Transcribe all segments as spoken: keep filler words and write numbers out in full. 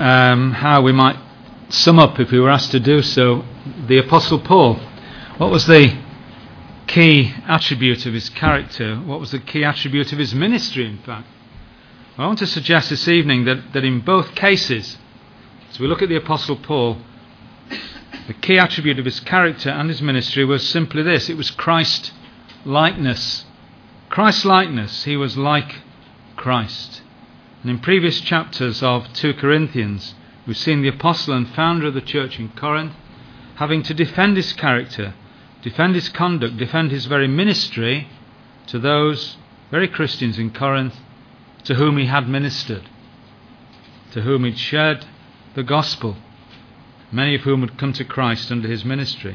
um, how we might sum up, if we were asked to do so, the Apostle Paul. What was the key attribute of his character? What was the key attribute of his ministry, in fact? I want to suggest this evening that, that in both cases, as we look at the Apostle Paul, the key attribute of his character and his ministry was simply this: it was Christ-likeness. Christ-likeness. He was like Christ. And in previous chapters of Second Corinthians, we've seen the apostle and founder of the church in Corinth having to defend his character, defend his conduct, defend his very ministry to those very Christians in Corinth to whom he had ministered, to whom he'd shared the gospel, many of whom had come to Christ under his ministry.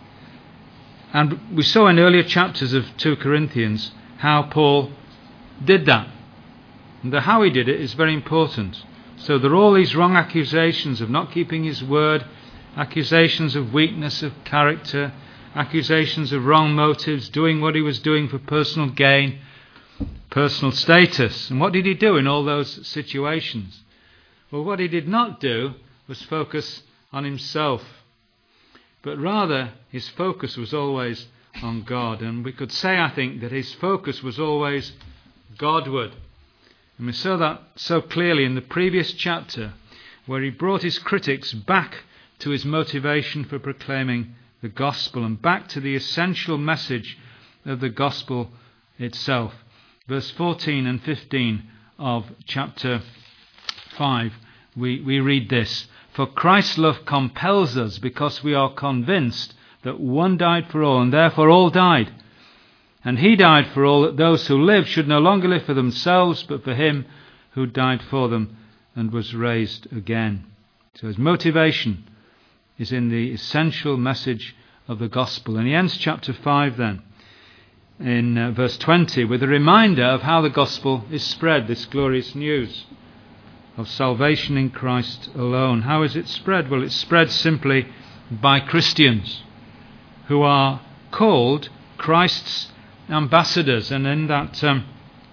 And we saw in earlier chapters of Second Corinthians how Paul did that. And the how he did it is very important. So there are all these wrong accusations of not keeping his word, accusations of weakness of character, accusations of wrong motives, doing what he was doing for personal gain, personal status. And what did he do in all those situations? Well, what he did not do was focus on himself, but rather his focus was always on God. And we could say, I think, that his focus was always Godward. And we saw that so clearly in the previous chapter, where he brought his critics back to his motivation for proclaiming the gospel and back to the essential message of the gospel itself. Verse fourteen and fifteen of chapter five, we, we read this: "For Christ's love compels us, because we are convinced that one died for all, and therefore all died. And he died for all, that those who live should no longer live for themselves, but for him who died for them and was raised again." So his motivation is in the essential message of the gospel. And he ends chapter five then, in uh, verse twenty, with a reminder of how the gospel is spread, this glorious news of salvation in Christ alone. How is it spread? Well, it's spread simply by Christians who are called Christ's ambassadors. And in that um,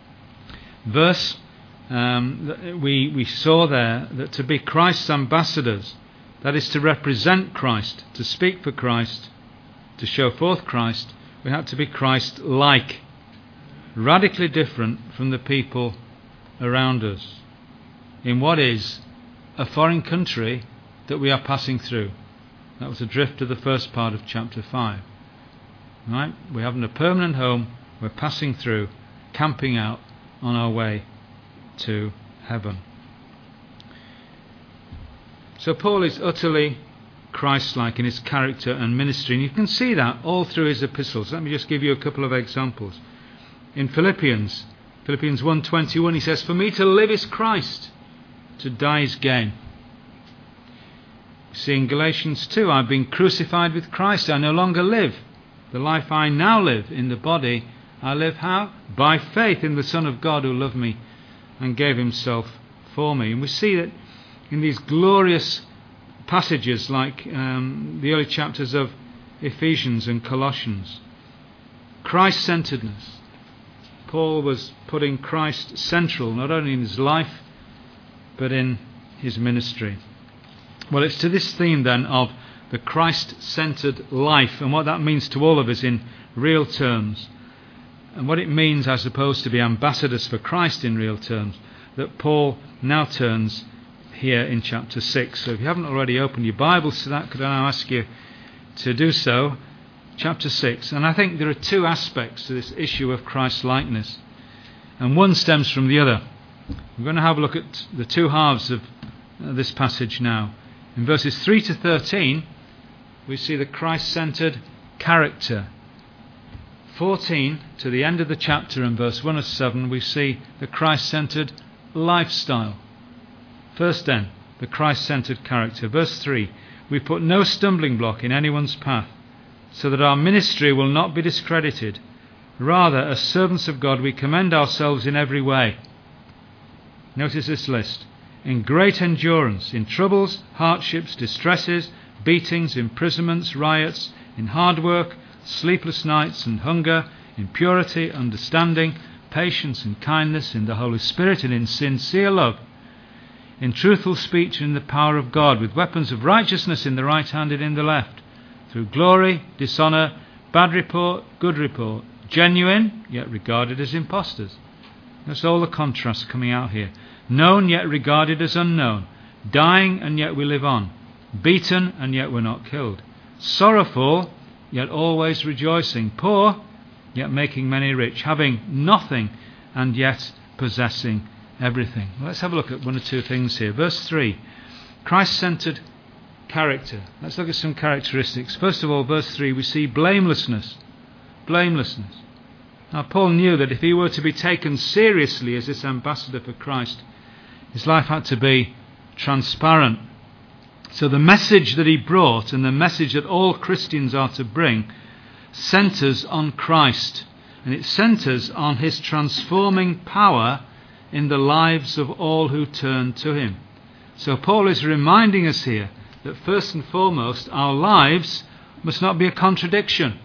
verse um, we, we saw there that to be Christ's ambassadors, that is to represent Christ, to speak for Christ, to show forth Christ, we had to be Christ-like, radically different from the people around us in what is a foreign country that we are passing through. That was the drift of the first part of chapter five. Right? We haven't a permanent home, we're passing through, camping out on our way to heaven. So Paul is utterly Christ-like in his character and ministry, and you can see that all through his epistles. Let me just give you a couple of examples. In Philippians, Philippians one twenty-one, he says, "For me to live is Christ, to die is gain." You see in Galatians two, "I've been crucified with Christ, I no longer live. The life I now live in the body, I live how? By faith in the Son of God who loved me and gave himself for me." And we see that in these glorious passages like um, the early chapters of Ephesians and Colossians, Christ-centeredness. Paul was putting Christ central, not only in his life, but in his ministry. Well, it's to this theme then of the Christ-centered life and what that means to all of us in real terms, and what it means, I suppose, to be ambassadors for Christ in real terms, that Paul now turns here in chapter six. So if you haven't already opened your Bibles to that, could I now ask you to do so? Chapter six. And I think there are two aspects to this issue of Christ-likeness, and one stems from the other. We're going to have a look at the two halves of this passage now. In verses three to thirteen, we see the Christ-centered character. fourteen to the end of the chapter, and verse one to seven, we see the Christ-centered lifestyle. First then, the Christ-centered character. Verse three, "We put no stumbling block in anyone's path, so that our ministry will not be discredited. Rather, as servants of God, we commend ourselves in every way." Notice this list: in great endurance, in troubles, hardships, distresses, beatings, imprisonments, riots, in hard work, sleepless nights and hunger, in purity, understanding, patience and kindness, in the Holy Spirit and in sincere love, in truthful speech and in the power of God, with weapons of righteousness in the right hand and in the left, through glory, dishonour, bad report, good report, genuine, yet regarded as impostors. That's all the contrast coming out here. Known, yet regarded as unknown. Dying, and yet we live on. Beaten, and yet we're not killed. Sorrowful, yet always rejoicing. Poor, yet making many rich. Having nothing, and yet possessing everything. Well, let's have a look at one or two things here. Verse three, Christ-centered character. Let's look at some characteristics. First of all, verse three, we see blamelessness. Blamelessness. Now, Paul knew that if he were to be taken seriously as this ambassador for Christ, his life had to be transparent. So the message that he brought, and the message that all Christians are to bring, centres on Christ. And it centres on his transforming power in the lives of all who turn to him. So Paul is reminding us here that first and foremost, our lives must not be a contradiction.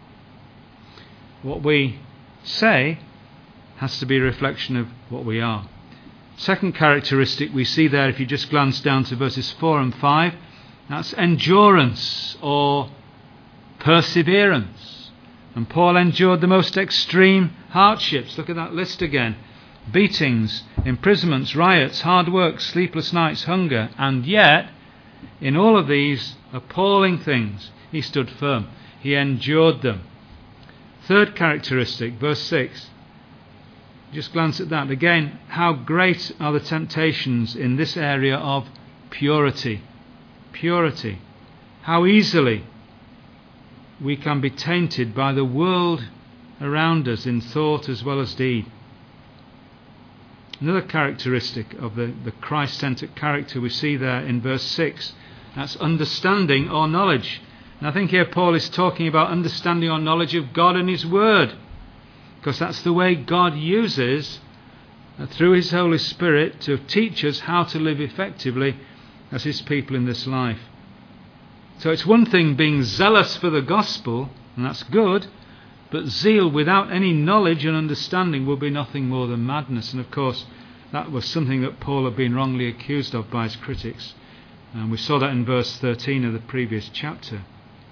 What we say has to be a reflection of what we are. Second characteristic we see there, if you just glance down to verses four and five, that's endurance or perseverance. And Paul endured the most extreme hardships. Look at that list again. Beatings, imprisonments, riots, hard work, sleepless nights, hunger. And yet, in all of these appalling things, he stood firm. He endured them. Third characteristic, verse six. Just glance at that. Again, how great are the temptations in this area of purity. Purity. How easily we can be tainted by the world around us in thought as well as deed. Another characteristic of the, the Christ-centered character we see there in verse six. That's understanding or knowledge. And I think here Paul is talking about understanding or knowledge of God and his Word. Because that's the way God uses, uh, through his Holy Spirit, to teach us how to live effectively as his people in this life. So it's one thing being zealous for the gospel, and that's good, but zeal without any knowledge and understanding will be nothing more than madness. And of course, that was something that Paul had been wrongly accused of by his critics. And we saw that in verse thirteen of the previous chapter.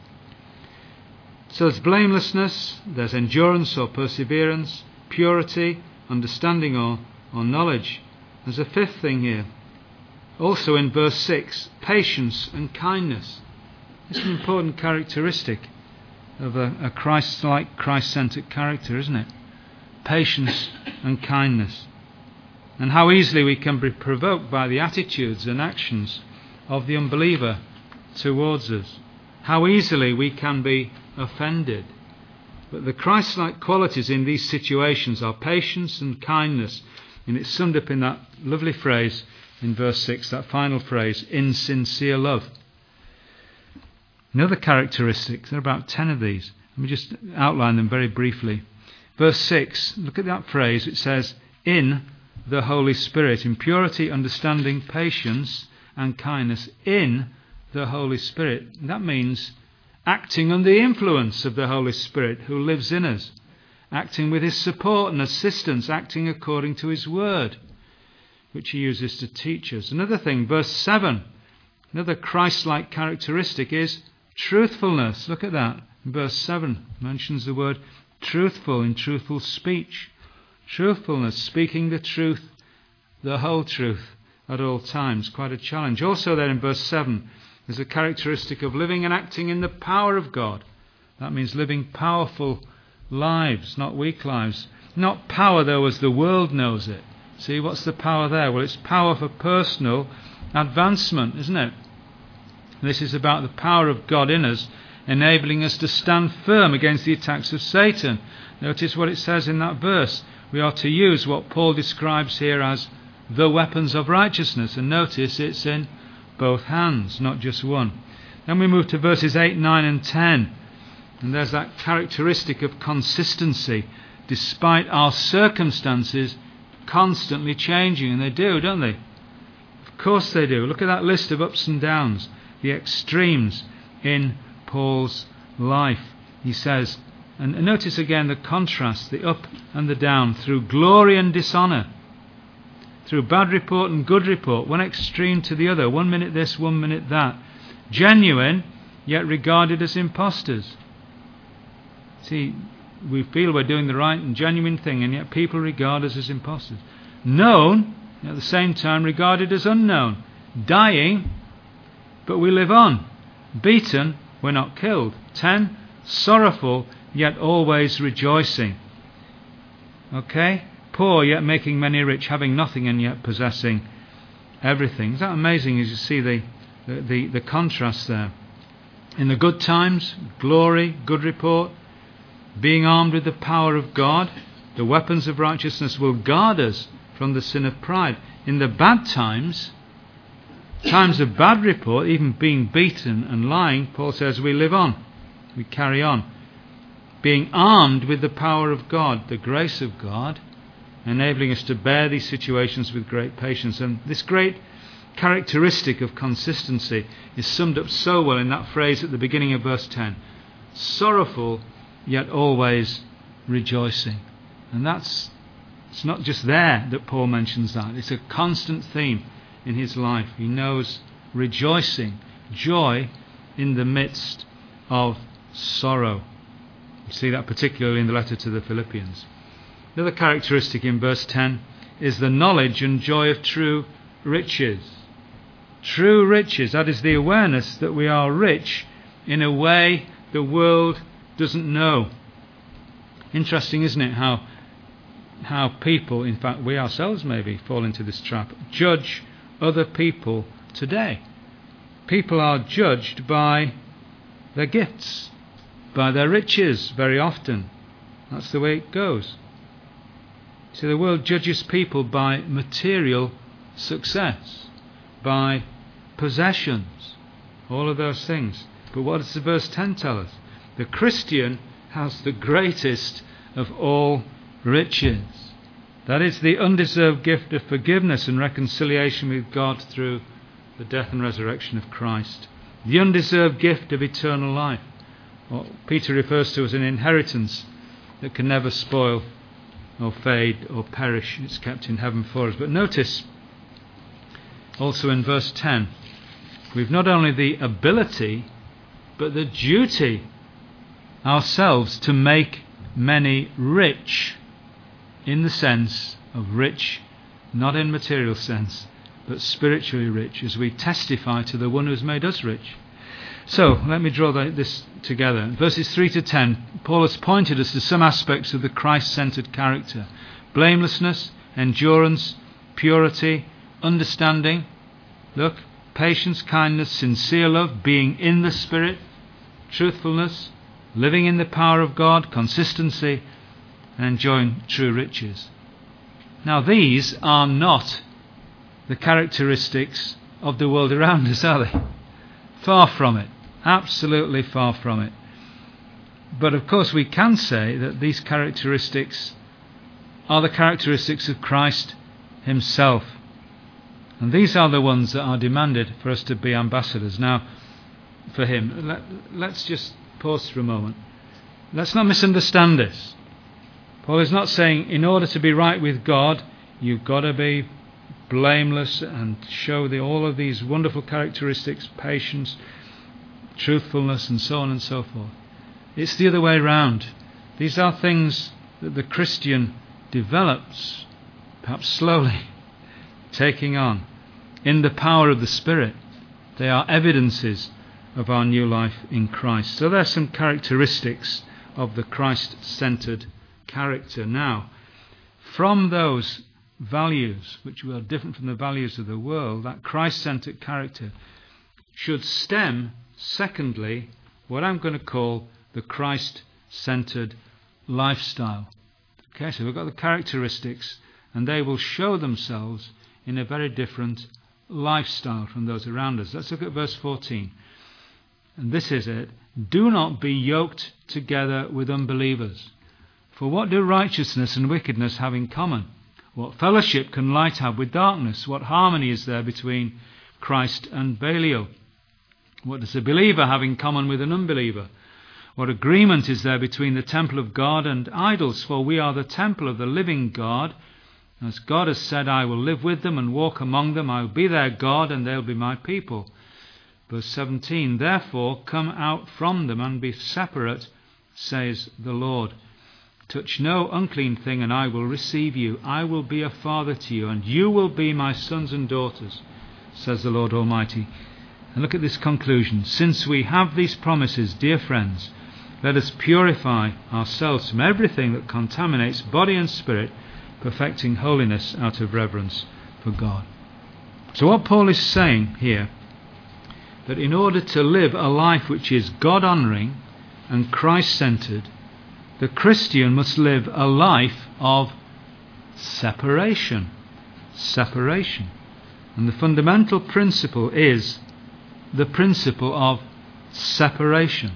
So there's blamelessness, there's endurance or perseverance, purity, understanding or, or knowledge. There's a fifth thing here. Also in verse six, patience and kindness. It's an important characteristic of a, a Christ-like, Christ-centered character, isn't it? Patience and kindness. And how easily we can be provoked by the attitudes and actions of the unbeliever towards us. How easily we can be offended. But the Christ-like qualities in these situations are patience and kindness. And it's summed up in that lovely phrase in verse six, that final phrase, in sincere love. Another characteristic, there are about ten of these. Let me just outline them very briefly. Verse six, look at that phrase. It says, in the Holy Spirit. In purity, understanding, patience and kindness in the Holy Spirit. That means acting under the influence of the Holy Spirit who lives in us. Acting with his support and assistance, acting according to his word, which he uses to teach us. Another thing, verse seven, another Christ-like characteristic is truthfulness. Look at that. Verse seven mentions the word truthful in truthful speech. Truthfulness, speaking the truth, the whole truth at all times. Quite a challenge. Also there in verse seven, there's a characteristic of living and acting in the power of God. That means living powerful lives, not weak lives. Not power, though, as the world knows it. See, what's the power there? Well, it's power for personal advancement, isn't it? This is about the power of God in us, enabling us to stand firm against the attacks of Satan. Notice what it says in that verse. We are to use what Paul describes here as the weapons of righteousness. And notice it's in both hands, not just one. Then we move to verses eight, nine and ten. And there's that characteristic of consistency, despite our circumstances constantly changing. And they do, don't they? Of course they do. Look at that list of ups and downs, the extremes in Paul's life. He says, and notice again the contrast, the up and the down, through glory and dishonour, through bad report and good report, one extreme to the other, one minute this, one minute that. Genuine, yet regarded as impostors. See, we feel we're doing the right and genuine thing, and yet people regard us as impostors. Known, at the same time regarded as unknown. Dying, but we live on. Beaten, we're not killed. Ten, sorrowful, yet always rejoicing. Okay? Poor, yet making many rich, having nothing and yet possessing everything. Is that amazing as you see the, the, the, the contrast there? In the good times, glory, good report, being armed with the power of God, the weapons of righteousness will guard us from the sin of pride. In the bad times, times of bad report, even being beaten and lying, Paul says we live on, we carry on. Being armed with the power of God, the grace of God, enabling us to bear these situations with great patience. And this great characteristic of consistency is summed up so well in that phrase at the beginning of verse ten. Sorrowful, yet always rejoicing. And that's, it's not just there that Paul mentions that. It's a constant theme in his life. He knows rejoicing, joy in the midst of sorrow. You see that particularly in the letter to the Philippians. Another characteristic in verse ten is the knowledge and joy of true riches. True riches, that is the awareness that we are rich in a way the world doesn't know. Interesting, isn't it, how how people, in fact we ourselves maybe, fall into this trap, judge other people today. People are judged by their gifts, by their riches very often. That's the way it goes. So the world judges people by material success, by possessions, all of those things. But what does the verse ten tell us? The Christian has the greatest of all riches. That is the undeserved gift of forgiveness and reconciliation with God through the death and resurrection of Christ. The undeserved gift of eternal life. What Peter refers to as an inheritance that can never spoil or fade or perish. It's kept in heaven for us. But notice also in verse ten, we've not only the ability but the duty ourselves to make many rich, in the sense of rich, not in material sense, but spiritually rich, as we testify to the one who has made us rich. So, let me draw this together. Verses three to ten, Paul has pointed us to some aspects of the Christ-centered character. Blamelessness, endurance, purity, understanding. Look, patience, kindness, sincere love, being in the Spirit, truthfulness, living in the power of God, consistency, and enjoying true riches. Now these are not the characteristics of the world around us, are they? Far from it. Absolutely far from it. But of course we can say that these characteristics are the characteristics of Christ himself. And these are the ones that are demanded for us to be ambassadors. Now, for him, let, let's just pause for a moment. Let's not misunderstand this. Paul is not saying in order to be right with God, you've got to be blameless and show the, all of these wonderful characteristics, patience, truthfulness, and so on and so forth. It's the other way round. These are things that the Christian develops, perhaps slowly, taking on in the power of the Spirit. They are evidences of our new life in Christ. So there are some characteristics of the Christ-centered character. Now, from those values, which are different from the values of the world, that Christ-centered character should stem, secondly, what I'm going to call the Christ-centered lifestyle. Okay, so we've got the characteristics, and they will show themselves in a very different lifestyle from those around us. Let's look at verse fourteen. And this is it. Do not be yoked together with unbelievers. For what do righteousness and wickedness have in common? What fellowship can light have with darkness? What harmony is there between Christ and Belial? What does a believer have in common with an unbeliever? What agreement is there between the temple of God and idols? For we are the temple of the living God. As God has said, I will live with them and walk among them. I will be their God and they'll be my people. Verse seventeen, therefore come out from them and be separate, says the Lord. Touch no unclean thing, and I will receive you. I will be a father to you, and you will be my sons and daughters, says the Lord Almighty. And look at this conclusion. Since we have these promises, dear friends, let us purify ourselves from everything that contaminates body and spirit, perfecting holiness out of reverence for God. So what Paul is saying here, that in order to live a life which is God-honouring and Christ-centred, the Christian must live a life of separation. Separation. And the fundamental principle is the principle of separation.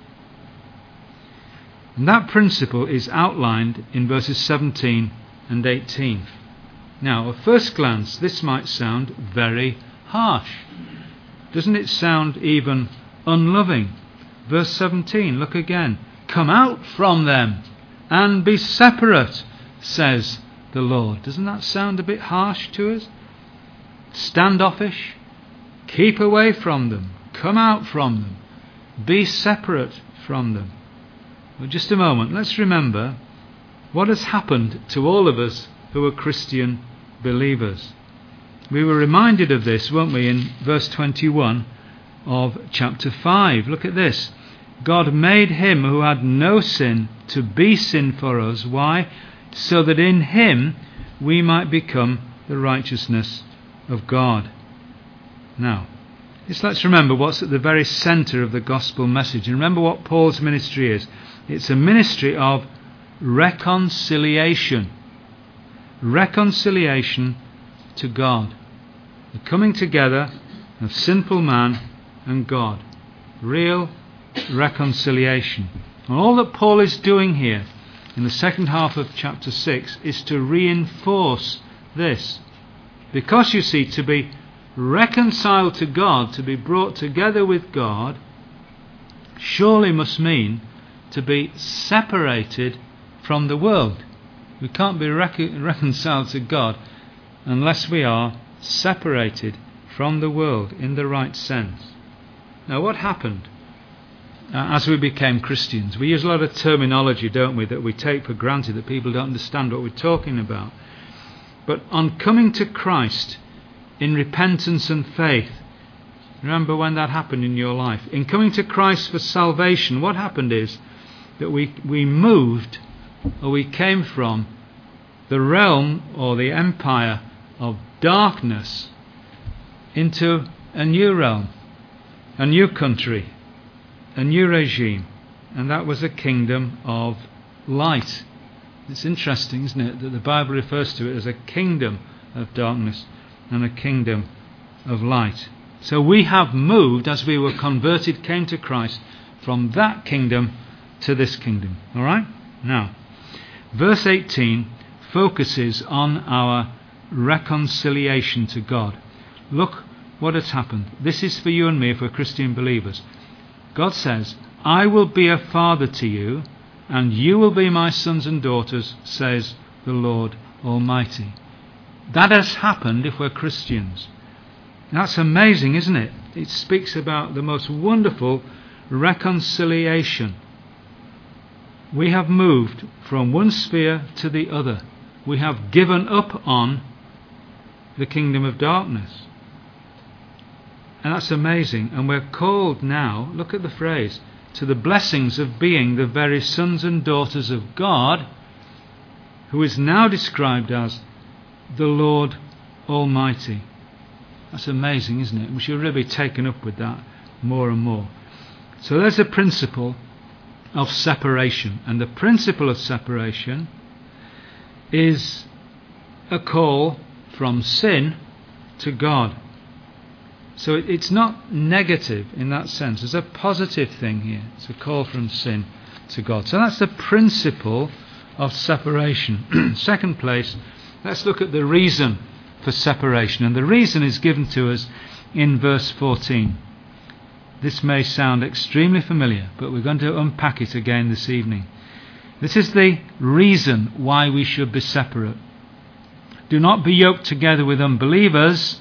And that principle is outlined in verses seventeen and eighteen. Now, at first glance, this might sound very harsh. Doesn't it sound even unloving? Verse seventeen, look again. Come out from them and be separate, says the Lord. Doesn't that sound a bit harsh to us? Standoffish? Keep away from them. Come out from them. Be separate from them. Well, just a moment. Let's remember what has happened to all of us who are Christian believers. We were reminded of this, weren't we, in verse twenty-one of chapter five. Look at this. God made him who had no sin to be sin for us. Why? So that in him we might become the righteousness of God. Now, just let's remember what's at the very centre of the gospel message. And remember what Paul's ministry is. It's a ministry of reconciliation. Reconciliation to God. The coming together of sinful man and God. Real reconciliation. And all that Paul is doing here in the second half of chapter six is to reinforce this. Because, you see, to be reconciled to God, to be brought together with God, surely must mean to be separated from the world. We can't be rec- reconciled to God unless we are separated from the world in the right sense. Now, what happened uh, as we became Christians? We use a lot of terminology, don't we, that we take for granted, that people don't understand what we're talking about. But on coming to Christ in repentance and faith, remember when that happened in your life. In coming to Christ for salvation, what happened is that we, we moved, or we came from, the realm or the empire of darkness into a new realm, a new country, a new regime, and that was a kingdom of light. It's interesting, isn't it, that the Bible refers to it as a kingdom of darkness and a kingdom of light. So we have moved, as we were converted, came to Christ, from that kingdom to this kingdom. All right? Now, verse eighteen focuses on our reconciliation to God. Look what has happened. This is for you and me if we're Christian believers. God says, I will be a father to you, and you will be my sons and daughters, says the Lord Almighty. That has happened if we're Christians. That's amazing, isn't it? It speaks about the most wonderful reconciliation. We have moved from one sphere to the other. We have given up on the kingdom of darkness. And that's amazing. And we're called now, look at the phrase, to the blessings of being the very sons and daughters of God, who is now described as the Lord Almighty. That's amazing, isn't it? We should really be taken up with that more and more. So there's a principle of separation. And the principle of separation is a call from sin to God. So it's not negative in that sense. There's a positive thing here. It's a call from sin to God. So that's the principle of separation. Second place, let's look at the reason for separation. And the reason is given to us in verse fourteen. This may sound extremely familiar, but we're going to unpack it again this evening. This is the reason why we should be separate. Do not be yoked together with unbelievers,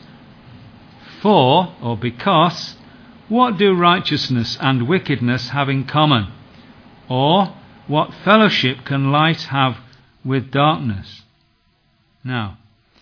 for, or because, what do righteousness and wickedness have in common? Or, what fellowship can light have with darkness? Now,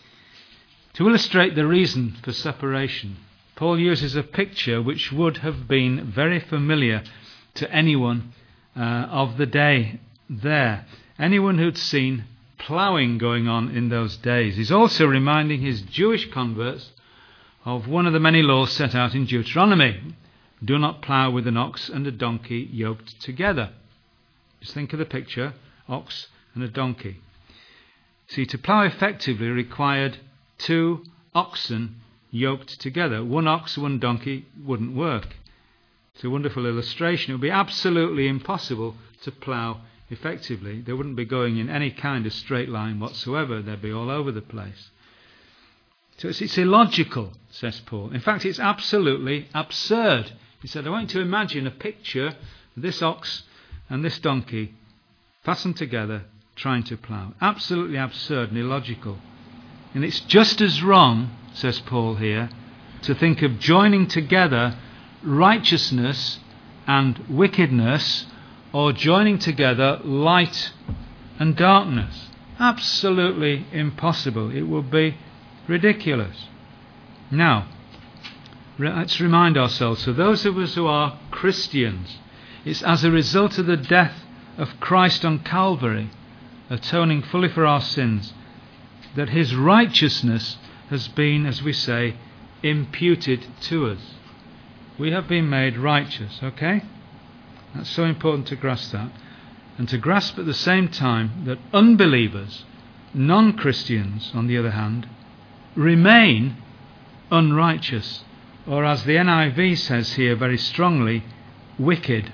to illustrate the reason for separation, Paul uses a picture which would have been very familiar to anyone uh, of the day there. Anyone who'd seen ploughing going on in those days. He's also reminding his Jewish converts of one of the many laws set out in Deuteronomy. Do not plough with an ox and a donkey yoked together. Just think of the picture, ox and a donkey. See, to plough effectively required two oxen yoked together. One ox, one donkey wouldn't work. It's a wonderful illustration. It would be absolutely impossible to plough effectively. They wouldn't be going in any kind of straight line whatsoever. They'd be all over the place. So it's, it's illogical, says Paul. In fact, it's absolutely absurd. He said, I want you to imagine a picture of this ox and this donkey fastened together trying to plough. Absolutely absurd and illogical. And it's just as wrong, says Paul here, to think of joining together righteousness and wickedness, or joining together light and darkness. Absolutely impossible. It would be ridiculous. Now, let's remind ourselves, so those of us who are Christians, it's as a result of the death of Christ on Calvary, atoning fully for our sins, that his righteousness has been, as we say, imputed to us. We have been made righteous, okay? That's so important to grasp that. And to grasp at the same time that unbelievers, non-Christians, on the other hand, remain unrighteous, or as the N I V says here very strongly, wicked.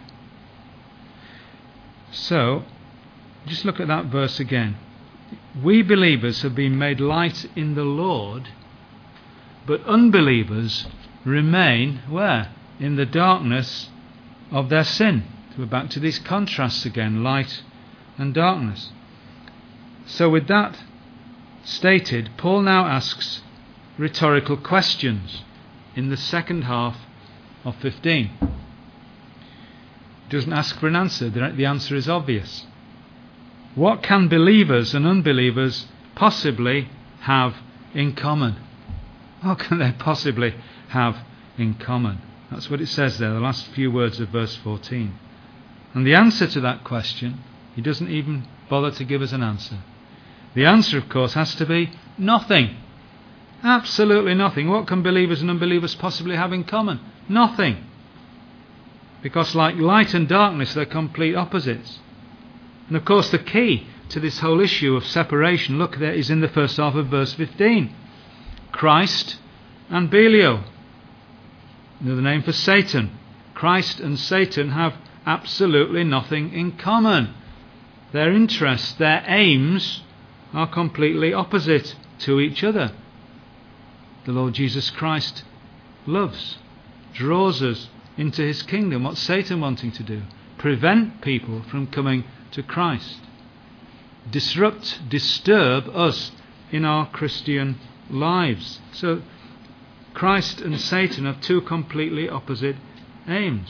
So, just look at that verse again. We believers have been made light in the Lord, but unbelievers remain where? In the darkness of their sin. So we're back to these contrasts again, light and darkness. So with that stated, Paul now asks rhetorical questions in the second half of fifteen. He doesn't ask for an answer. The answer is obvious. What can believers and unbelievers possibly have in common? What can they possibly have in common? That's what it says there, the last few words of verse fourteen. And the answer to that question, he doesn't even bother to give us an answer. The answer, of course, has to be nothing. Absolutely nothing. What can believers and unbelievers possibly have in common? Nothing. Because like light and darkness, they're complete opposites. And of course the key to this whole issue of separation, look there, is in the first half of verse fifteen. Christ and Belial. Another name for Satan. Christ and Satan have absolutely nothing in common. Their interests, their aims are completely opposite to each other. The Lord Jesus Christ loves, draws us into his kingdom. What's Satan wanting to do? Prevent people from coming to Christ. Disrupt, disturb us in our Christian lives. So Christ and Satan have two completely opposite aims.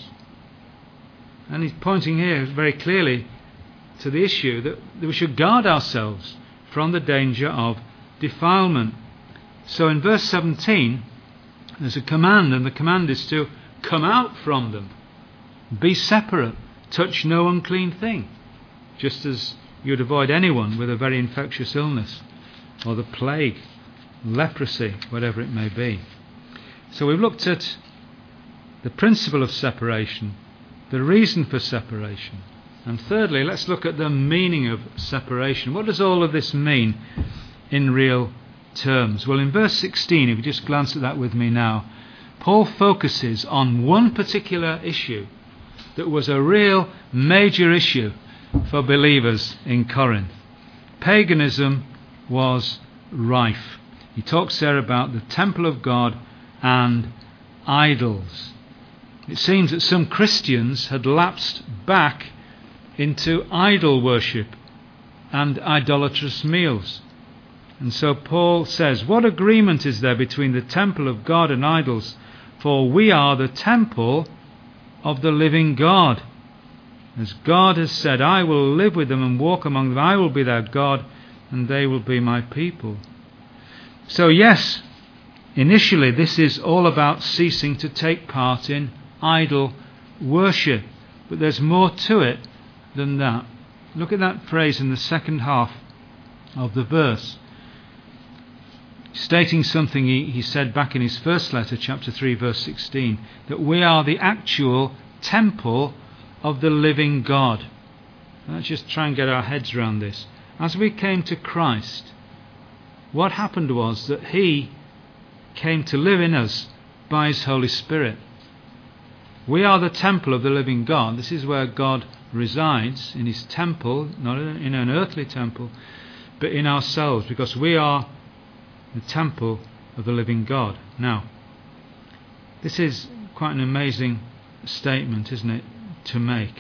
And he's pointing here very clearly to the issue that we should guard ourselves from the danger of defilement. So in verse seventeen, there's a command, and the command is to come out from them. Be separate. Touch no unclean thing. Just as you'd avoid anyone with a very infectious illness, or the plague, leprosy, whatever it may be. So we've looked at the principle of separation, the reason for separation, and thirdly, let's look at the meaning of separation. What does all of this mean in real terms? Well, in verse sixteen, if you just glance at that with me now, Paul focuses on one particular issue that was a real major issue for believers in Corinth. Paganism was rife. He talks there about the temple of God and idols. It seems that some Christians had lapsed back into idol worship and idolatrous meals. And so Paul says, what agreement is there between the temple of God and idols? For we are the temple of the living God. As God has said, I will live with them and walk among them. I will be their God, and they will be my people. So yes, initially this is all about ceasing to take part in idol worship. But there's more to it than that. Look at that phrase in the second half of the verse, stating something he, he said back in his first letter, chapter three, verse sixteen, that we are the actual temple of the living God. Let's just try and get our heads around this. As we came to Christ, what happened was that He came to live in us by His Holy Spirit. We are the temple of the living God. This is where God resides, in His temple, not in an earthly temple, but in ourselves, because we are the temple of the living God. Now, this is quite an amazing statement, isn't it, to make?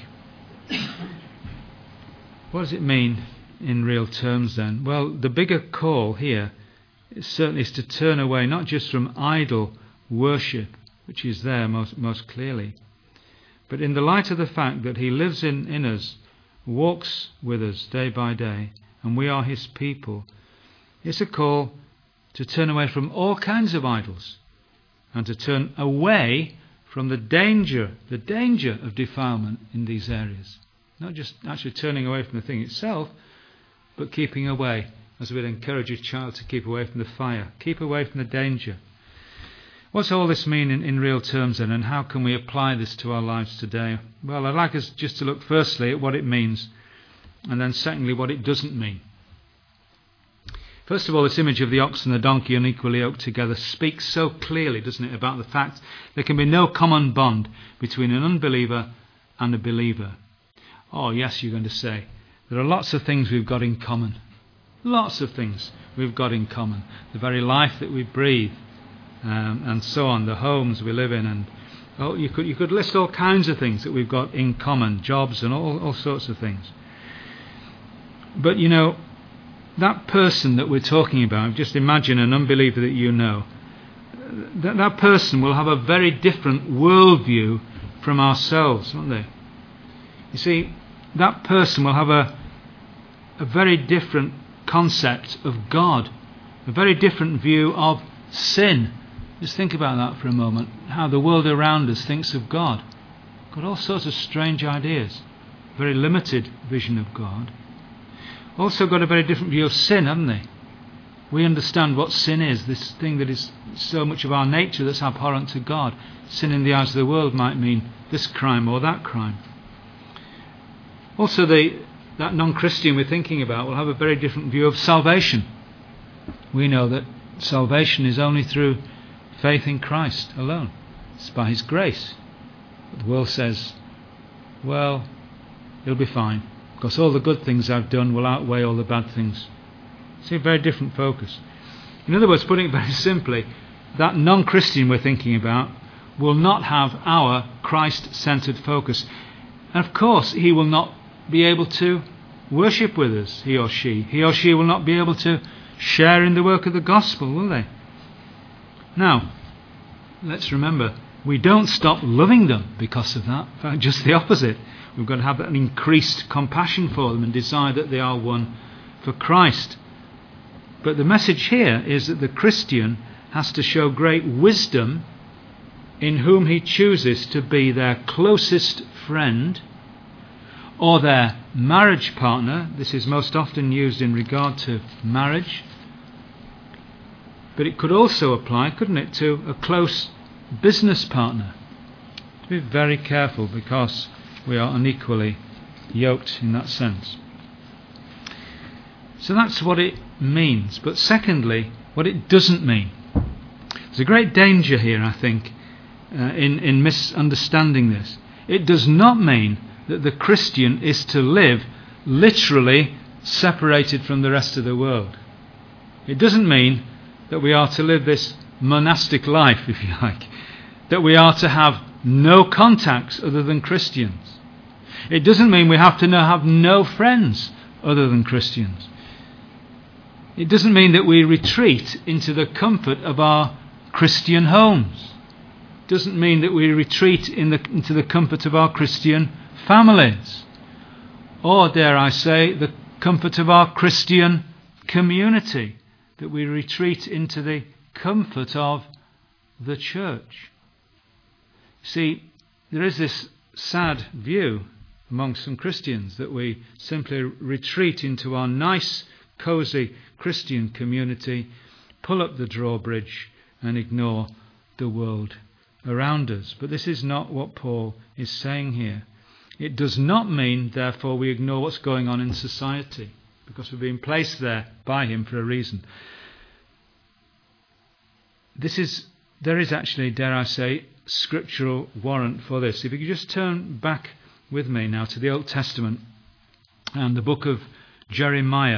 What does it mean in real terms then? Well, the bigger call here is certainly is to turn away not just from idol worship, which is there most, most clearly, but in the light of the fact that He lives in, in us, walks with us day by day, and we are His people. It's a call to turn away from all kinds of idols and to turn away from the danger, the danger of defilement in these areas. Not just actually turning away from the thing itself, but keeping away, as we'd encourage a child to keep away from the fire. Keep away from the danger. What's all this mean in, in real terms then, and how can we apply this to our lives today? Well, I'd like us just to look firstly at what it means, and then secondly what it doesn't mean. First of all, this image of the ox and the donkey unequally yoked together speaks so clearly, doesn't it, about the fact there can be no common bond between an unbeliever and a believer. Oh, yes, you're going to say, there are lots of things we've got in common. Lots of things we've got in common. The very life that we breathe, um, and so on, the homes we live in, and oh, you could you could list all kinds of things that we've got in common, jobs and all, all sorts of things. But, you know, that person that we're talking about, just imagine an unbeliever that you know, that, that person will have a very different worldview from ourselves, won't they? You see, that person will have a, a very different concept of God, a very different view of sin. Just think about that for a moment, how the world around us thinks of God. Got all sorts of strange ideas, very limited vision of God. Also got a very different view of sin, haven't they? We understand what sin is, this thing that is so much of our nature that's abhorrent to God. Sin in the eyes of the world might mean this crime or that crime. Also, the, that non-Christian we're thinking about will have a very different view of salvation. We know that salvation is only through faith in Christ alone. It's by His grace. But the world says, well, it'll be fine, because all the good things I've done will outweigh all the bad things. See, a very different focus. In other words, putting it very simply, that non-Christian we're thinking about will not have our Christ-centered focus. And of course, he will not be able to worship with us, he or she. He or she will not be able to share in the work of the gospel, will they? Now, let's remember, we don't stop loving them because of that. In fact, just the opposite. We've got to have an increased compassion for them and desire that they are one for Christ. But the message here is that the Christian has to show great wisdom in whom he chooses to be their closest friend or their marriage partner. This is most often used in regard to marriage. But it could also apply, couldn't it, to a close business partner. To be very careful, because we are unequally yoked in that sense. So that's what it means. But secondly, what it doesn't mean. There's a great danger here, I think, uh, in, in misunderstanding this. It does not mean that the Christian is to live literally separated from the rest of the world. It doesn't mean that we are to live this monastic life, if you like, that we are to have no contacts other than Christians. It doesn't mean we have to have no friends other than Christians. It doesn't mean that we retreat into the comfort of our Christian homes. It doesn't mean that we retreat in the, into the comfort of our Christian families. Or, dare I say, the comfort of our Christian community. That we retreat into the comfort of the church. See, there is this sad view among some Christians that we simply retreat into our nice, cosy Christian community, pull up the drawbridge and ignore the world around us. But this is not what Paul is saying here. It does not mean, therefore, we ignore what's going on in society, because we've been placed there by him for a reason. This is, there is actually, dare I say, scriptural warrant for this. If you could just turn back with me now to the Old Testament and the book of Jeremiah.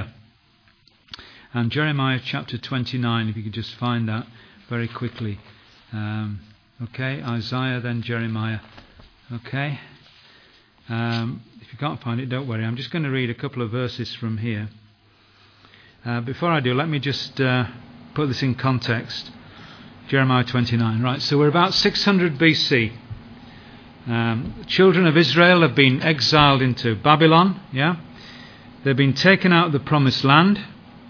And Jeremiah chapter twenty-nine, if you could just find that very quickly. Um, okay, Isaiah, then Jeremiah. Okay. Um, if you can't find it, don't worry. I'm just going to read a couple of verses from here. Uh, before I do, let me just uh, put this in context. Jeremiah twenty-nine. Right, so we're about six hundred B C. Um, the children of Israel have been exiled into Babylon. Yeah, they've been taken out of the promised land,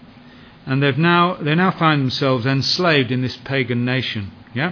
and they've now they now find themselves enslaved in this pagan nation. Yeah,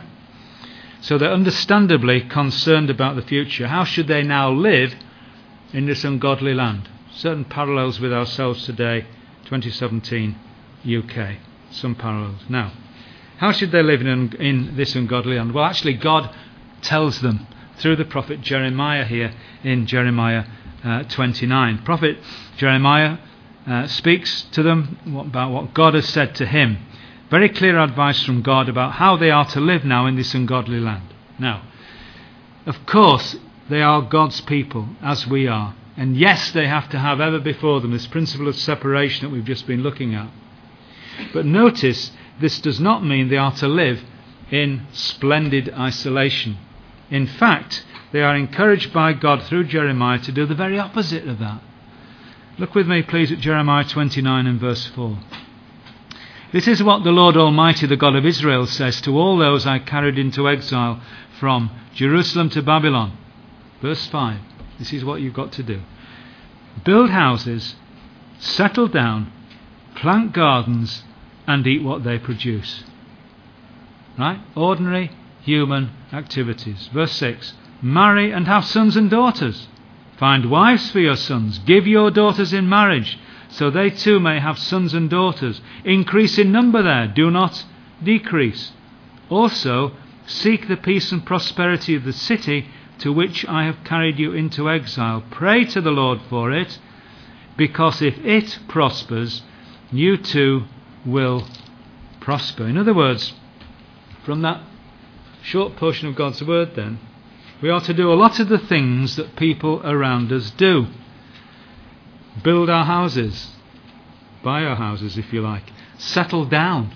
so they're understandably concerned about the future. How should they now live in this ungodly land? Certain parallels with ourselves today, twenty seventeen U K. Some parallels. Now, how should they live in, in this ungodly land? Well, actually, God tells them through the prophet Jeremiah here in Jeremiah uh, twenty-nine. Prophet Jeremiah uh, speaks to them about what God has said to him. Very clear advice from God about how they are to live now in this ungodly land. Now, of course, they are God's people, as we are. And yes, they have to have ever before them this principle of separation that we've just been looking at. But notice, this does not mean they are to live in splendid isolation. In fact, they are encouraged by God through Jeremiah to do the very opposite of that. Look with me, please, at Jeremiah twenty-nine and verse four. This is what the Lord Almighty, the God of Israel, says to all those I carried into exile from Jerusalem to Babylon. Verse five. This is what you've got to do. Build houses, settle down, plant gardens, and eat what they produce. Right? Ordinary human activities. Verse six. Marry and have sons and daughters. Find wives for your sons. Give your daughters in marriage, so they too may have sons and daughters. Increase in number there, do not decrease. Also, seek the peace and prosperity of the city to which I have carried you into exile. Pray to the Lord for it, because if it prospers, you too will prosper. In other words, from that short portion of God's word then, we are to do a lot of the things that people around us do. Build our houses, buy our houses if you like, settle down,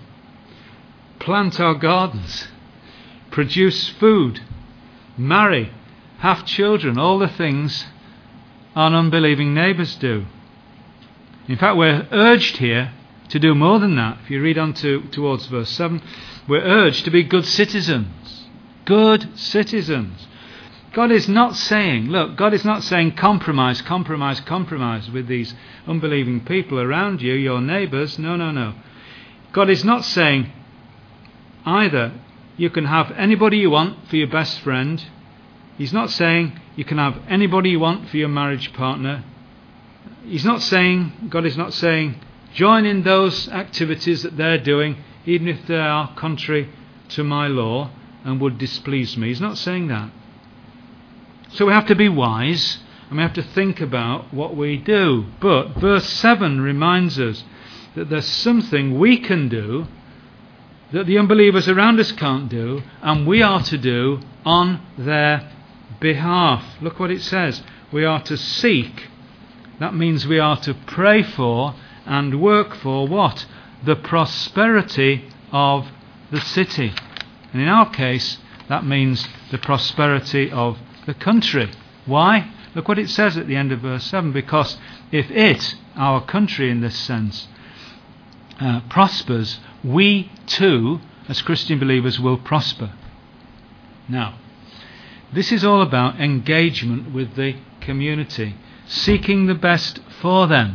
plant our gardens, produce food, marry, have children, all the things our unbelieving neighbours do. In fact, we're urged here to do more than that. If you read on to, towards verse seven, we're urged to be good citizens. Good citizens. God is not saying, look, God is not saying compromise, compromise, compromise with these unbelieving people around you, your neighbours. No, no, no. God is not saying either you can have anybody you want for your best friend. He's not saying you can have anybody you want for your marriage partner. He's not saying, God is not saying, join in those activities that they're doing, even if they are contrary to my law and would displease me. He's not saying that. So we have to be wise and we have to think about what we do. But verse seven reminds us that there's something we can do that the unbelievers around us can't do, and we are to do on their behalf. Look what it says. We are to seek. That means we are to pray for and work for what? The prosperity of the city. And in our case, that means the prosperity of the country. Why? Look what it says at the end of verse seven. Because if it, our country in this sense, uh, prospers, we too, as Christian believers, will prosper. Now, this is all about engagement with the community, seeking the best for them.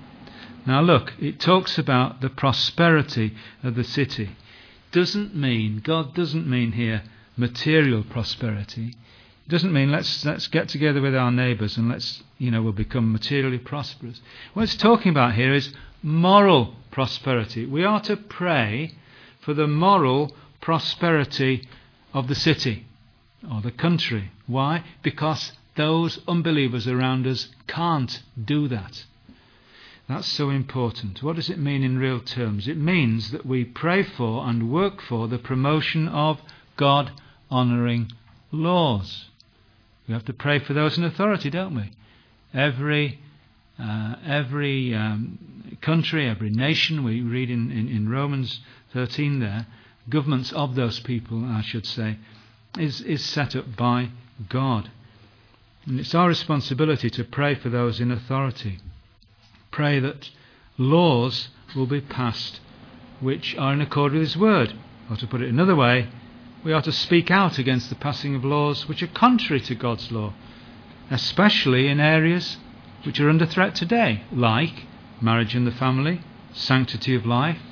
Now look, it talks about the prosperity of the city. Doesn't mean, God doesn't mean here material prosperity. It doesn't mean let's let's get together with our neighbours and let's, you know, we'll become materially prosperous. What it's talking about here is moral prosperity. We are to pray for the moral prosperity of the city or the country. Why? Because those unbelievers around us can't do that. That's so important. What does it mean in real terms? It means that we pray for and work for the promotion of God-honouring laws. We have to pray for those in authority, don't we? Every uh, every um, country, every nation, we read in, in, in Romans thirteen there, governments of those people, I should say, is, is set up by God. And it's our responsibility to pray for those in authority. Pray that laws will be passed which are in accord with His word. Or to put it another way, we are to speak out against the passing of laws which are contrary to God's law, especially in areas which are under threat today, like marriage and the family, sanctity of life.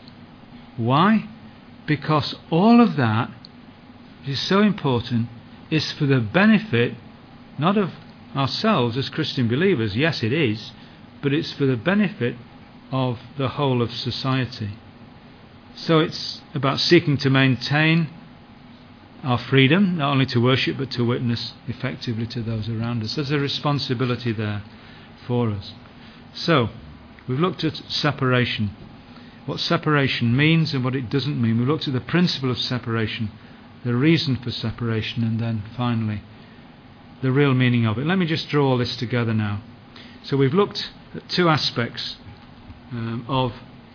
Why? Because all of that, which is so important, is for the benefit not of ourselves as Christian believers. Yes, it is. But it's for the benefit of the whole of society. So it's about seeking to maintain our freedom, not only to worship but to witness effectively to those around us. There's a responsibility there for us. So, we've looked at separation, what separation means and what it doesn't mean. We've looked at the principle of separation, the reason for separation, and then finally the real meaning of it. Let me just draw all this together now. So we've looked at two aspects um, of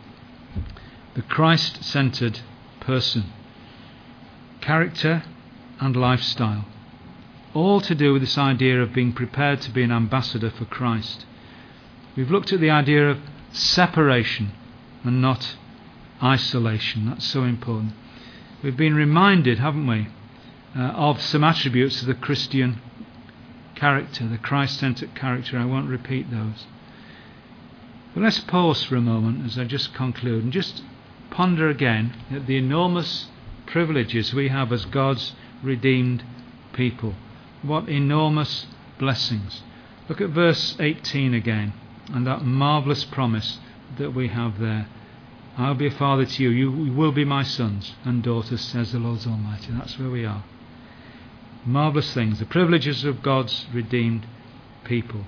the Christ-centered person: character and lifestyle, all to do with this idea of being prepared to be an ambassador for Christ. We've looked at the idea of separation and not isolation. That's so important. We've been reminded, haven't we, uh, of some attributes of the Christian character, the Christ-centered character. I won't repeat those. But let's pause for a moment as I just conclude and just ponder again at the enormous privileges we have as God's redeemed people. What enormous blessings. Look at verse eighteen again, and that marvellous promise that we have there. I'll be a father to you, you will be my sons and daughters, says the Lord Almighty. That's where we are. Marvellous things, the privileges of God's redeemed people.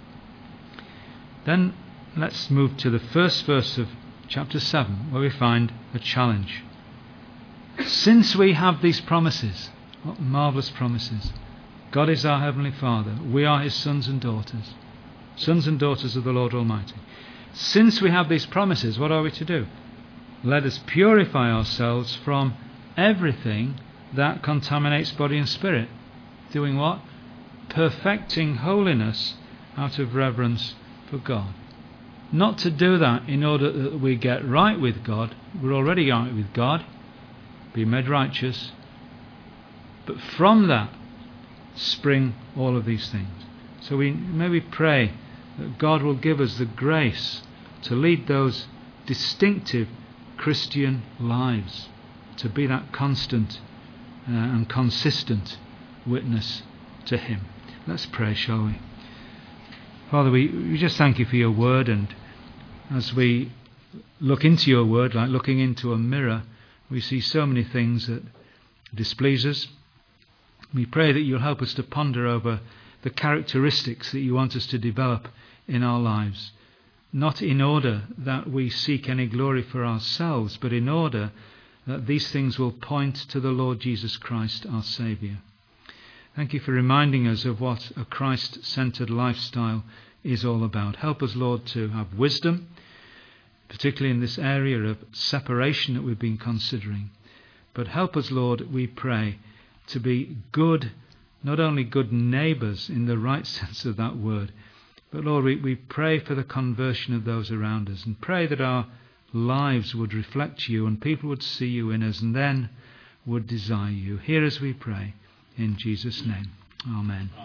Then let's move to the first verse of chapter seven, where we find a challenge. Since we have these promises, what marvellous promises. God is our Heavenly Father. We are His sons and daughters. Sons and daughters of the Lord Almighty. Since we have these promises, what are we to do? Let us purify ourselves from everything that contaminates body and spirit. Doing what? Perfecting holiness out of reverence for God. Not to do that in order that we get right with God. We're already right with God, be made righteous. But from that spring all of these things. So we maybe pray that God will give us the grace to lead those distinctive Christian lives, to be that constant uh, and consistent witness to Him. Let's pray, shall we? Father, we, we just thank You for Your word, and as we look into Your word, like looking into a mirror, we see so many things that displease us. We pray that You'll help us to ponder over the characteristics that You want us to develop in our lives, not in order that we seek any glory for ourselves, but in order that these things will point to the Lord Jesus Christ, our Saviour. Thank You for reminding us of what a Christ-centered lifestyle is all about. Help us, Lord, to have wisdom, particularly in this area of separation that we've been considering. But help us, Lord, we pray, to be good, not only good neighbours in the right sense of that word, but Lord, we, we pray for the conversion of those around us, and pray that our lives would reflect you and people would see you in us and then would desire you. Hear as we pray in Jesus' name. Amen.